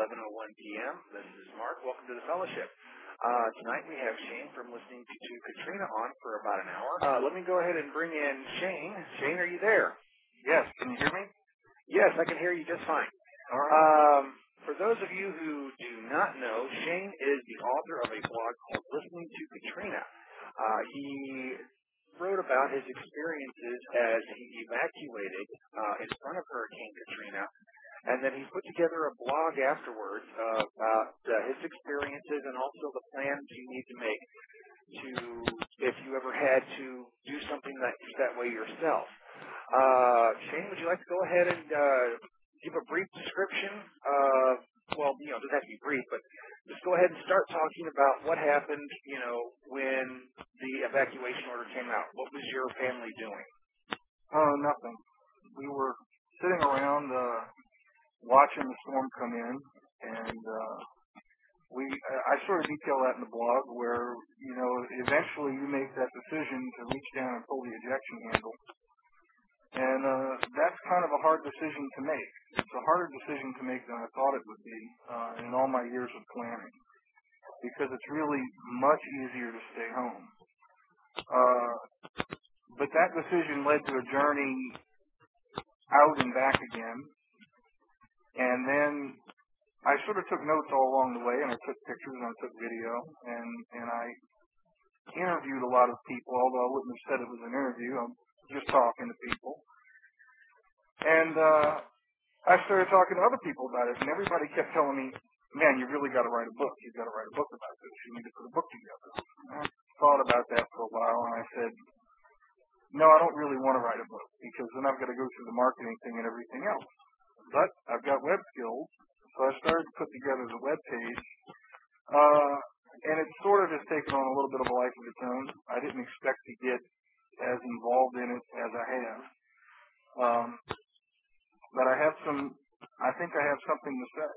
11:01 p.m. This is Mark. Welcome to the fellowship. Tonight we have Shane from Listening to Katrina on for about an hour. Let me go ahead and bring in Shane. Shane, are you there? Yes. Can you hear me? Yes, I can hear you just fine. All right. For those of you who do not know, Shane is the author of a blog called Listening to Katrina. He wrote about his experiences as he evacuated in front of Hurricane Katrina, and then he put together a blog afterwards about his experiences and also the plans you need to make to, if you ever had to do something that way yourself. Shane, would you like to go ahead and give a brief description of, well, it doesn't have to be brief, but just go ahead and start talking about what happened, when the evacuation order came out. What was your family doing? Nothing. We were sitting around watching the storm come in, and I sort of detail that in the blog where, eventually you make that decision to reach down and pull the ejection handle. And that's kind of a hard decision to make. It's a harder decision to make than I thought it would be in all my years of planning, because it's really much easier to stay home. But that decision led to a journey out and back again. And then I sort of took notes all along the way, and I took pictures and I took video, and I interviewed a lot of people, although I wouldn't have said it was an interview. I'm just talking to people. And I started talking to other people about it, and everybody kept telling me, man, you really got to write a book. You've got to write a book about this. You need to put a book together. And I thought about that for a while, and I said, no, I don't really want to write a book, because then I've got to go through the marketing thing and everything else. But I've got web skills, so I started to put together the web page, and it sort of has taken on a little bit of a life of its own. I didn't expect to get as involved in it as I have. But I think I have something to say.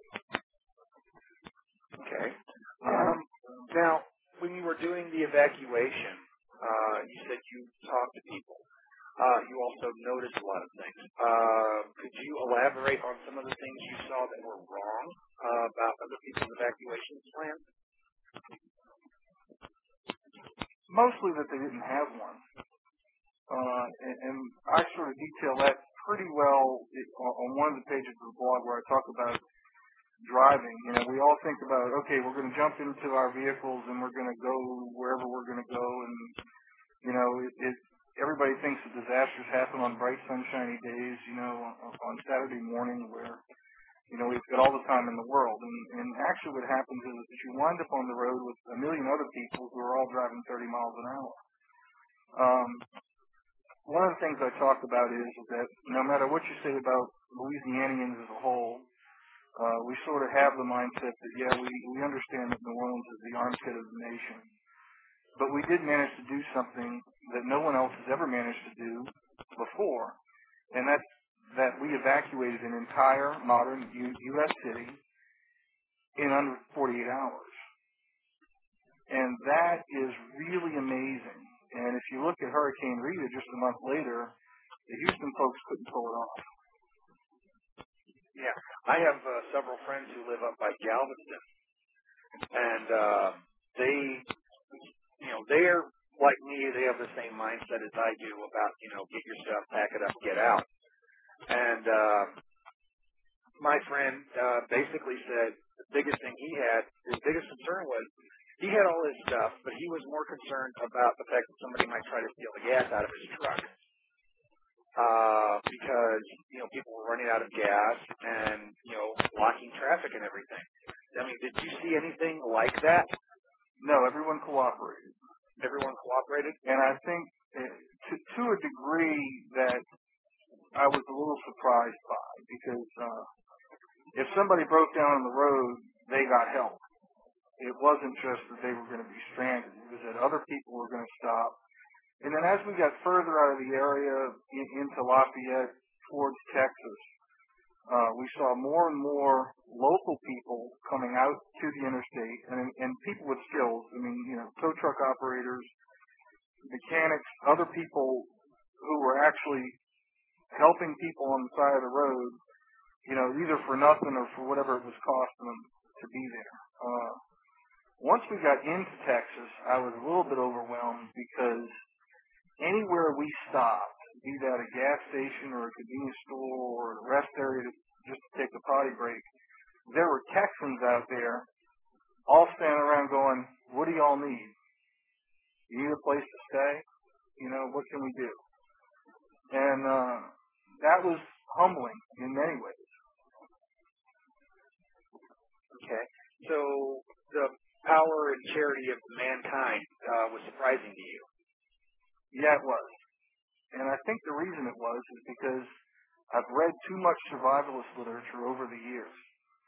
Okay. Now, when you were doing the evacuation, you said you talked to people. You also noticed a lot of things. Could you elaborate on some of the things you saw that were wrong about other people's evacuation plans? Mostly that they didn't have one. And I sort of detail that pretty well on one of the pages of the blog where I talk about driving. We all think about, okay, we're going to jump into our vehicles and we're going to go wherever we're going to go, and everybody thinks that disasters happen on bright, sunshiny days, on Saturday morning where, we've got all the time in the world. And actually what happens is that you wind up on the road with a million other people who are all driving 30 miles an hour. One of the things I talked about is that no matter what you say about Louisianians as a whole, we sort of have the mindset that, yeah, we understand that New Orleans is the armpit of the nation. But we did manage to do something that no one else has ever managed to do before, and that's that we evacuated an entire modern U.S. city in under 48 hours. And that is really amazing. And if you look at Hurricane Rita just a month later, the Houston folks couldn't pull it off. Yeah, I have several friends who live up by Galveston, and they're like me. They have the same mindset as I do about, get your stuff, pack it up, get out. And my friend basically said the biggest thing his biggest concern was, he had all his stuff, but he was more concerned about the fact that somebody might try to steal the gas out of his truck. Because, people were running out of gas and, blocking traffic and everything. I mean, did you see anything like that? No, everyone cooperated. Everyone cooperated? And I think to a degree that I was a little surprised by, because if somebody broke down on the road, they got help. It wasn't just that they were going to be stranded. It was that other people were going to stop. And then as we got further out of the area into Lafayette towards Texas, we saw more and more local people coming out to the interstate, and people with skills. I mean, tow truck operators, mechanics, other people who were actually helping people on the side of the road either for nothing or for whatever it was costing them to be there. Once we got into Texas, I was a little bit overwhelmed because anywhere we stopped, be that a gas station or a convenience store or a rest area just to take a potty break, there were Texans out there all standing around going, what do y'all need? You need a place to stay? What can we do? And that was humbling in many ways. Okay. So the power and charity of mankind was surprising to you. Yeah, it was. And I think the reason it was is because I've read too much survivalist literature over the years.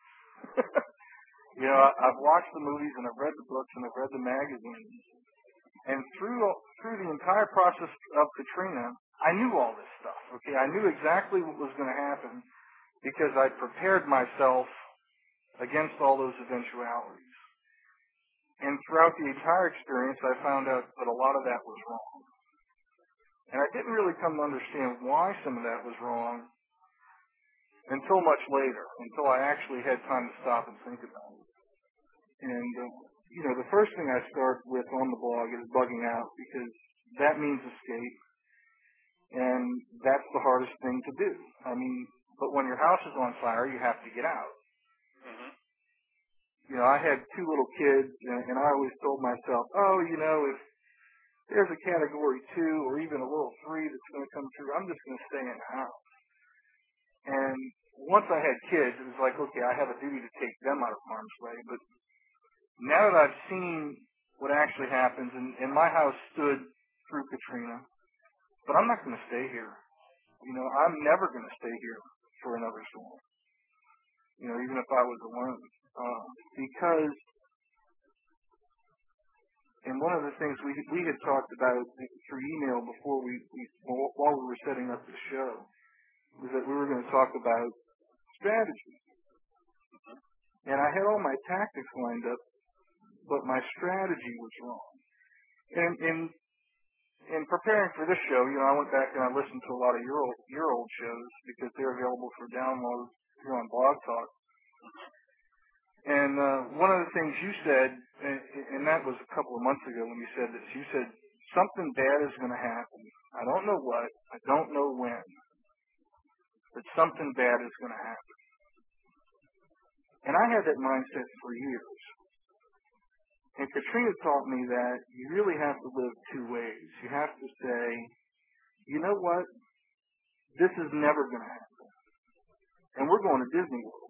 I've watched the movies and I've read the books and I've read the magazines. And through the entire process of Katrina, I knew all this stuff. Okay, I knew exactly what was going to happen because I prepared myself against all those eventualities. And throughout the entire experience, I found out that a lot of that was wrong. And I didn't really come to understand why some of that was wrong until much later, until I actually had time to stop and think about it. And, the first thing I start with on the blog is bugging out because that means escape. And that's the hardest thing to do. But when your house is on fire, you have to get out. Mm-hmm. I had two little kids, and I always told myself, if there's a category 2 or even a little 3 that's going to come through, I'm just going to stay in the house. And once I had kids, it was like, okay, I have a duty to take them out of harm's way. But now that I've seen what actually happens, and my house stood through Katrina, but I'm not going to stay here. I'm never going to stay here for another storm. Even if I was alone. Because, and one of the things we had talked about through email before while we were setting up the show, was that we were going to talk about strategy. And I had all my tactics lined up, but my strategy was wrong. And in preparing for this show, I went back and I listened to a lot of your old shows because they're available for download here on Blog Talk. And one of the things you said, and that was a couple of months ago when you said this, you said, something bad is going to happen. I don't know what, I don't know when, but something bad is going to happen. And I had that mindset for years. And Katrina taught me that you really have to live two ways. You have to say, you know what, this is never going to happen. And we're going to Disney World.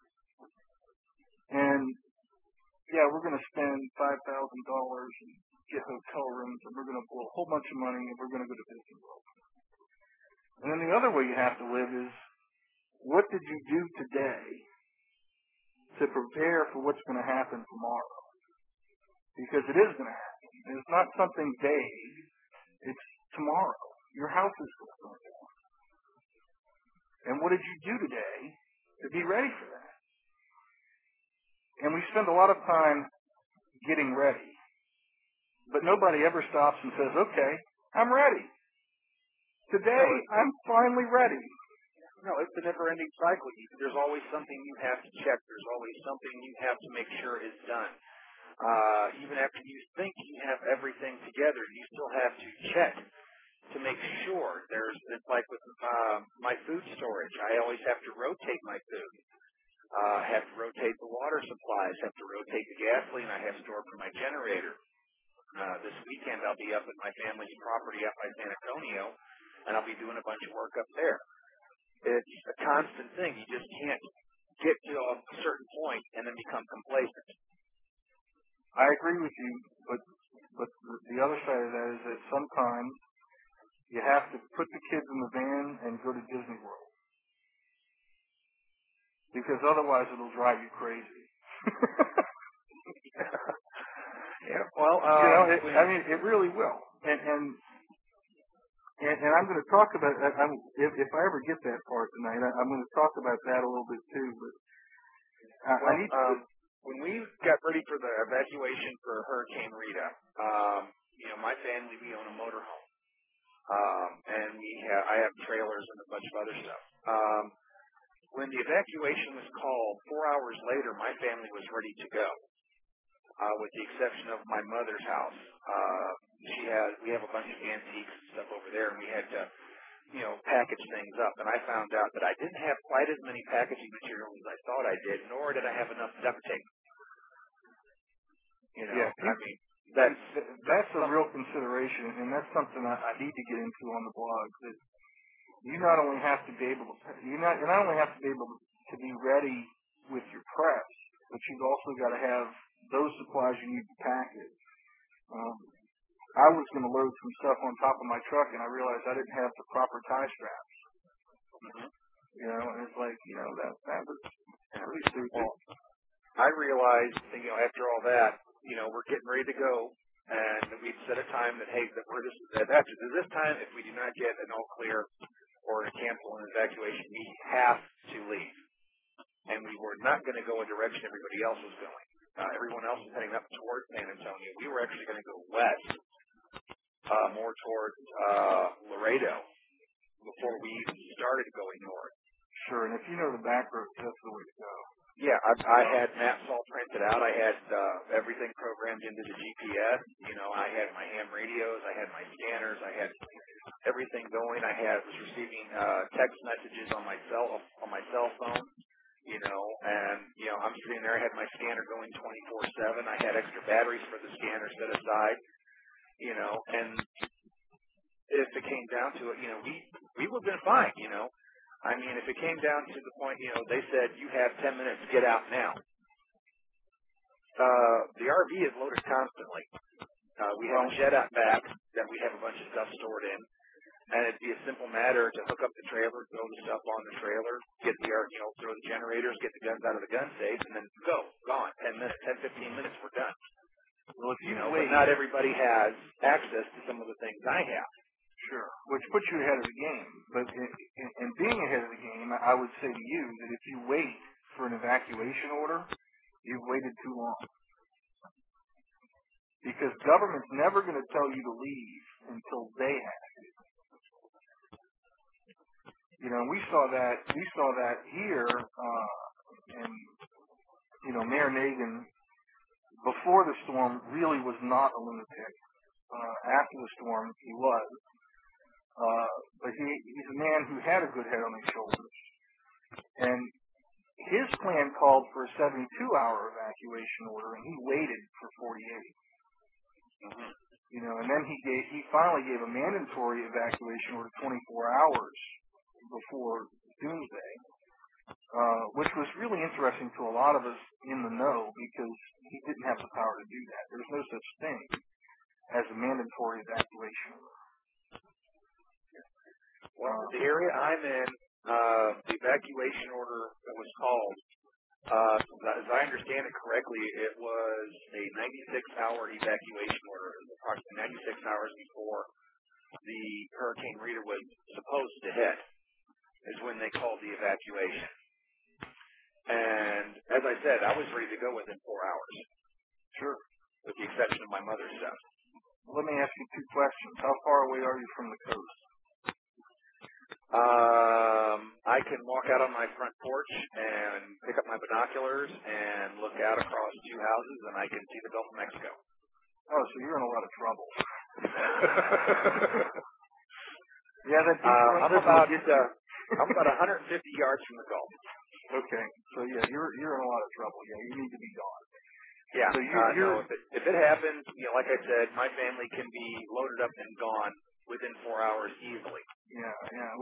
And, yeah, we're going to spend $5,000 and get hotel rooms, and we're going to blow a whole bunch of money, and we're going to go to Disney World. And then the other way you have to live is, what did you do today to prepare for what's going to happen tomorrow? Because it is going to happen. And it's not something vague. It's tomorrow. Your house is going to burn down. And what did you do today to be ready for that? And we spend a lot of time getting ready. But nobody ever stops and says, okay, I'm ready. Today, I'm finally ready. No, it's a never-ending cycle. There's always something you have to check. There's always something you have to make sure is done. Even after you think you have everything together, you still have to check to make sure. It's like with my food storage. I always have to rotate my food. Have to rotate the water supplies. Have to rotate the gasoline I have stored for my generator. This weekend I'll be up at my family's property up by San Antonio, and I'll be doing a bunch of work up there. It's a constant thing. You just can't get to a certain point and then become complacent. I agree with you, but the other side of that is that sometimes you have to put the kids in the van and go to Disney World. Because otherwise it'll drive you crazy. Yeah, well, it really will. And I'm going to talk about, if I ever get that part tonight, I'm going to talk about that a little bit too. But I need to... When we got ready for the evacuation for Hurricane Rita, my family, we own a motorhome. And I have trailers and a bunch of other stuff. When the evacuation was called, 4 hours later, my family was ready to go, with the exception of my mother's house. We have a bunch of antiques and stuff over there, and we had to, package things up. And I found out that I didn't have quite as many packaging materials as I thought I did, nor did I have enough duct tape. Yeah, I mean, that's a real consideration, and that's something I need to get into on the blog. That you not only have to be able to be ready with your press, but you've also got to have those supplies you need to pack it. I was going to load some stuff on top of my truck, and I realized I didn't have the proper tie straps. And it's like, that was pretty stupid. Well, I realized, after all that, we're getting ready to go, and we've set a time that, hey, after this time, if we do not get an all clear or to cancel an evacuation, we have to leave. And we were not going to go a direction everybody else was going. Everyone else was heading up towards San Antonio. We were actually going to go west, more towards Laredo, before we even started going north. Sure, and if you know the back roads, that's the way to go. Yeah, I had maps all printed out. I had everything programmed into the GPS. I had my ham radios. I had my scanners. I had everything going. I was receiving text messages on my cell phone. And I'm sitting there. I had my scanner going 24/7. I had extra batteries for the scanner set aside. And if it came down to it, we would have been fine. I mean, if it came down to the point, they said, you have 10 minutes, get out now. The RV is loaded constantly. We have a shed out back that we have a bunch of stuff stored in, and it'd be a simple matter to hook up the trailer, throw the stuff on the trailer, get the, throw the generators, get the guns out of the gun safe, and then gone. 10 minutes, 10, 15 minutes, we're done. Well, if but not everybody has access to some of the things I have. Sure, which puts you ahead of the game. But in being ahead of the game, I would say to you that if you wait for an evacuation order, you've waited too long. Because government's never going to tell you to leave until they have to. We saw that here, and Mayor Nagin, before the storm, really was not a lunatic. After the storm, he was. But he's a man who had a good head on his shoulders. And his plan called for a 72-hour evacuation order, and he waited for 48. And then he finally gave a mandatory evacuation order 24 hours before doomsday, which was really interesting to a lot of us in the know because he didn't have the power to do that. There's no such thing as a mandatory evacuation order. Well, the area I'm in, the evacuation order that was called, as I understand it correctly, it was a 96-hour evacuation order. It was approximately 96 hours before the Hurricane Rita was supposed to hit, is when they called the evacuation. And as I said, I was ready to go within 4 hours. Sure. With the exception of my mother's stuff. Let me ask you two questions. How far away are you from the coast? I can walk out on my front porch and pick up my binoculars and look out across two houses, and I can see the Gulf of Mexico. Oh, so you're in a lot of trouble. Yeah, that I'm about 150 yards from the Gulf. Okay, so yeah, you're in a lot of trouble. Yeah, you need to be gone. Yeah, so if it happens, like I said, my family can be loaded up and gone within 4 hours easily. Yeah,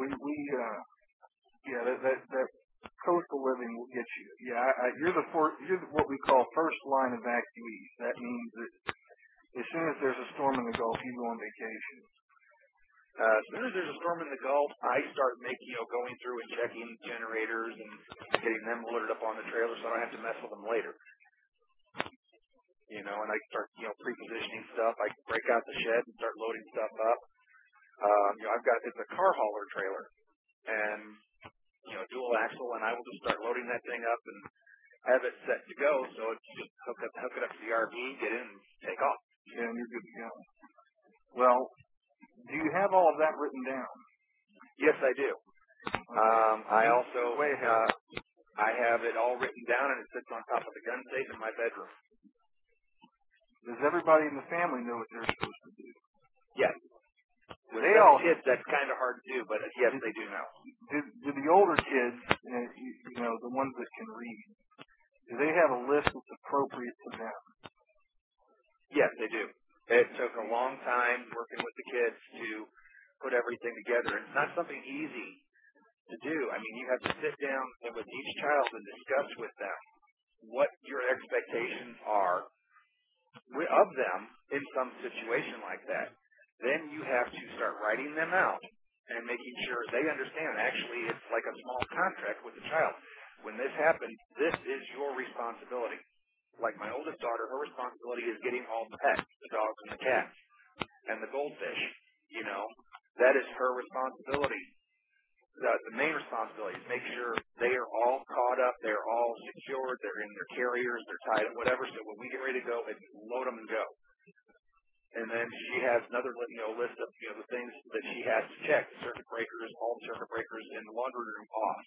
that coastal living will get you. Yeah, you're what we call first line evacuees. That means that as soon as there's a storm in the Gulf, you go on vacation. As soon as there's a storm in the Gulf, I start going through and checking generators and getting them loaded up on the trailer so I don't have to mess with them later. And I start, pre-positioning stuff. I break out the shed and start loading stuff up. It's a car hauler trailer and, dual axle, and I will just start loading that thing up and have it set to go. So it's just hook it up to the RV, get in, and take off. Yeah, and you're good to go. Well, do you have all of that written down? Yes, I do. I also way ahead. I have it all written down, and it sits on top of the gun safe in my bedroom. Does everybody in the family know what they're supposed to do? Yes. With They all kids, that's kind of hard to do, but yes, they do know. Do the older kids, the ones that can read, do they have a list that's appropriate to them? Yes, they do. It took a long time working with the kids to put everything together. It's not something easy to do. I mean, you have to sit down with each child and discuss with them what your expectations are of them in some situation like that. Then you have to start writing them out and making sure they understand. Actually, it's like a small contract with the child. When this happens, this is your responsibility. Like my oldest daughter, her responsibility is getting all the pets, the dogs and the cats, and the goldfish. That is her responsibility. The main responsibility is make sure they are all caught up, they're all secured, they're in their carriers, they're tied up, whatever. So when we get ready to go, it's load them and go. And then she has another list of the things that she has to check: the circuit breakers, all the circuit breakers in the laundry room off.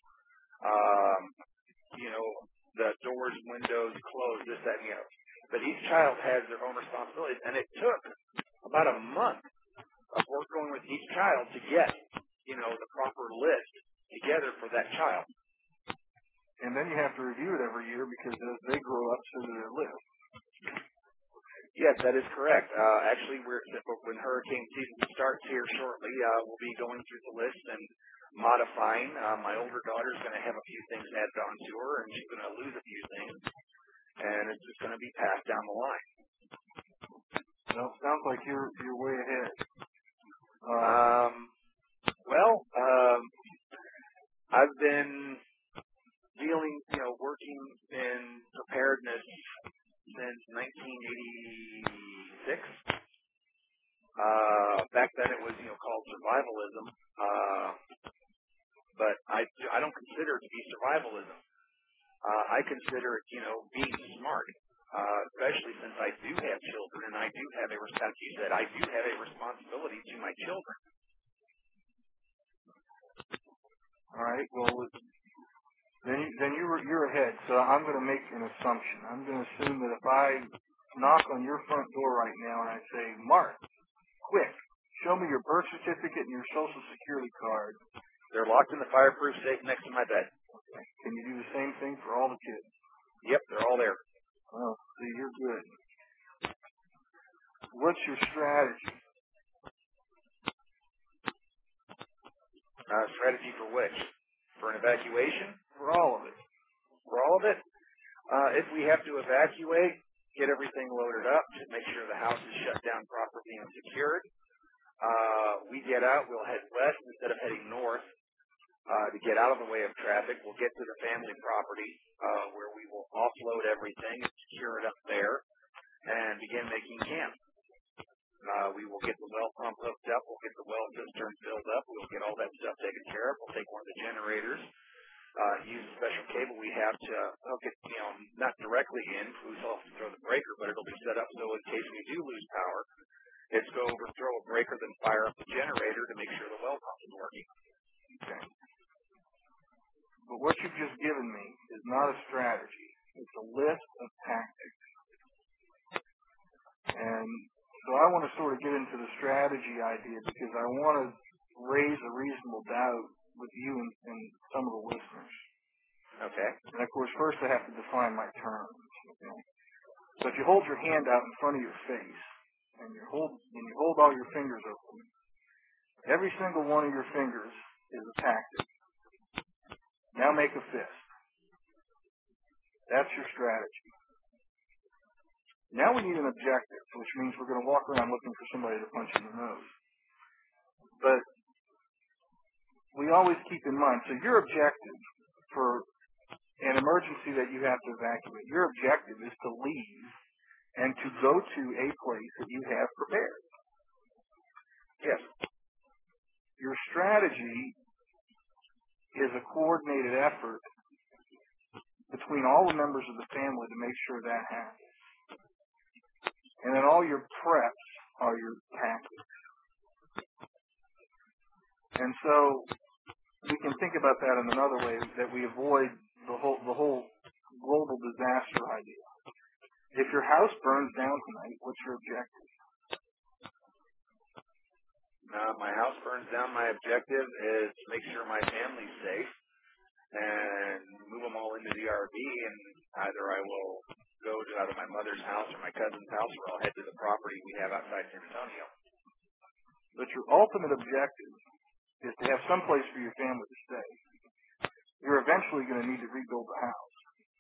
The doors, windows closed, this, that, and the other. But each child has their own responsibilities, and it took about a month of work going with each child to get the proper list together for that child. And then you have to review it every year because as they grow up, so do their list. Yes, that is correct. Actually, when hurricane season starts here shortly, we'll be going through the list and modifying. My older daughter's going to have a few things added onto her, and she's going to lose a few things, and it's just going to be passed down the line. Well, sounds like you're way ahead. I've been working in preparedness since 1986. Back then it was, called survivalism. But I don't consider it to be survivalism. I consider it, being smart. Especially since I do have children, and I do have as you said, I do have a responsibility to my children. All right. Well, then you're ahead. So I'm going to make an assumption. I'm going to assume that if I knock on your front door right now and I say, Mark, quick, show me your birth certificate and your Social Security card. They're locked in the fireproof safe next to my bed. Okay. Can you do the same thing for all the kids? Yep, they're all there. Well, see, you're good. What's your strategy? Strategy for which? For an evacuation? For all of it. For all of it? If we have to evacuate, get everything loaded up, just make sure the house is shut down properly and secured. We get out, we'll head west instead of heading north to get out of the way of traffic. We'll get to the family property where we will offload everything and secure it up there and begin making camp. We will get the well pump hooked up. We'll get the well cistern filled up. We'll get all that stuff taken care of. We'll take one of the generators, use a special cable we have to hook it, not directly in. We still have to throw the breaker, but it'll be set up so in case we do lose power, it's go over, throw a breaker, then fire up the generator to make sure the well pump is working. Okay. But what you've just given me is not a strategy. It's a list of tactics. And so I want to sort of get into the strategy idea because I want to raise a reasonable doubt with you and some of the listeners. Okay. And, of course, first I have to define my terms. Okay? So if you hold your hand out in front of your face and you hold all your fingers open, every single one of your fingers is a tactic. Now make a fist. That's your strategy. Now we need an objective, which means we're going to walk around looking for somebody to punch in the nose. But we always keep in mind, so your objective for an emergency that you have to evacuate, your objective is to leave and to go to a place that you have prepared. Yes. Your strategy is a coordinated effort between all the members of the family to make sure that happens. And then all your preps are your tactics. And so we can think about that in another way, that we avoid the whole global disaster idea. If your house burns down tonight, what's your objective? My house burns down. My objective is to make sure my family's safe and move them all into the RV, and either I will go to either my mother's house or my cousin's house, or I'll head to the property we have outside San Antonio. But your ultimate objective is to have some place for your family to stay. You're eventually going to need to rebuild the house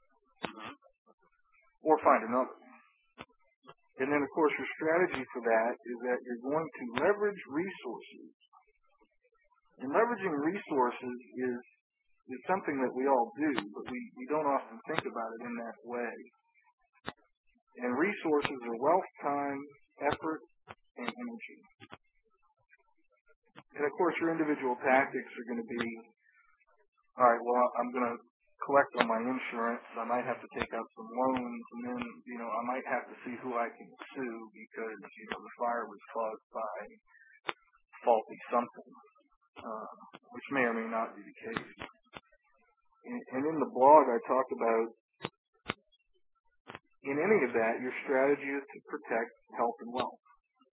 or find another. And then, of course, your strategy for that is that you're going to leverage resources. And leveraging resources is something that we all do, but we don't often think about it in that way. And resources are wealth, time, effort, and energy. And, of course, your individual tactics are going to be, all right, well, I'm going to collect on my insurance. I might have to take out some loans, and then, I might have to see who I can sue because, the fire was caused by faulty something, which may or may not be the case. And in the blog, I talk about, in any of that, your strategy is to protect health and wealth.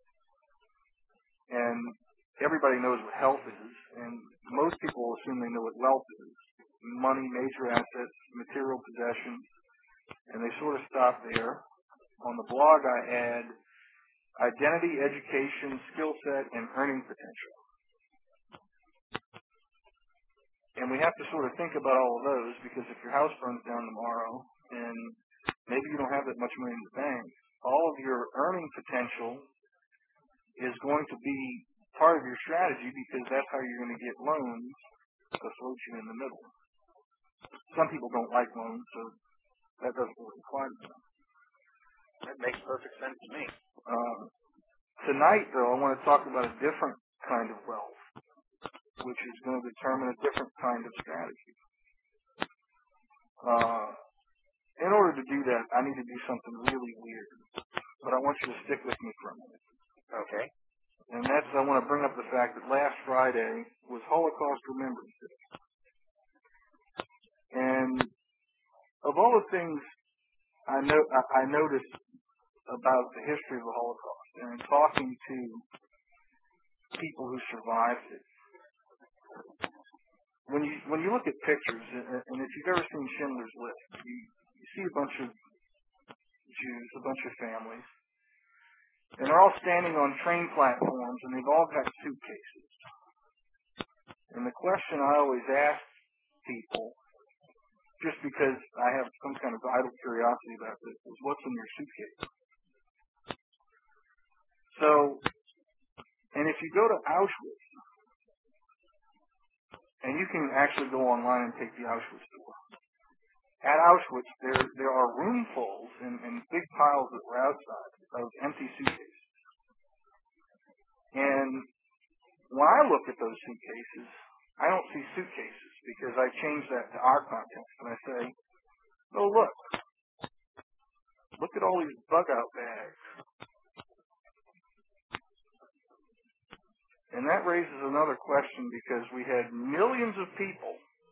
And everybody knows what health is, and most people assume they know what wealth is. Money, major assets, material possessions, and they sort of stop there. On the blog, I add identity, education, skill set, and earning potential. And we have to sort of think about all of those, because if your house burns down tomorrow and maybe you don't have that much money in the bank, all of your earning potential is going to be part of your strategy, because that's how you're going to get loans to float you in the middle. Some people don't like loans, so that doesn't really apply to them. That makes perfect sense to me. Tonight, though, I want to talk about a different kind of wealth, which is going to determine a different kind of strategy. In order to do that, I need to do something really weird, but I want you to stick with me for a minute. Okay. And that's, I want to bring up the fact that last Friday was Holocaust Remembrance Day. And of all the things I noticed about the history of the Holocaust, and in talking to people who survived it, when you look at pictures, and if you've ever seen Schindler's List, you see a bunch of Jews, a bunch of families, and they're all standing on train platforms, and they've all got suitcases. And the question I always ask people, just because I have some kind of idle curiosity about this, is what's in your suitcase? So, and if you go to Auschwitz, and you can actually go online and take the Auschwitz tour. At Auschwitz, there are roomfuls and big piles that were outside of empty suitcases. And when I look at those suitcases, I don't see suitcases, because I change that to our context, and I say, oh, look at all these bug-out bags. And that raises another question, because we had millions of people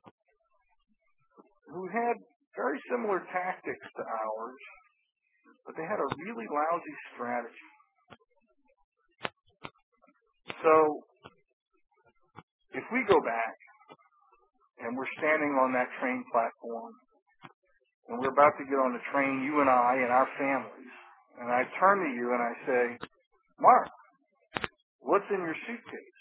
who had very similar tactics to ours, but they had a really lousy strategy. So, if we go back, and we're standing on that train platform, and we're about to get on the train, you and I and our families, and I turn to you and I say, Mark, what's in your suitcase?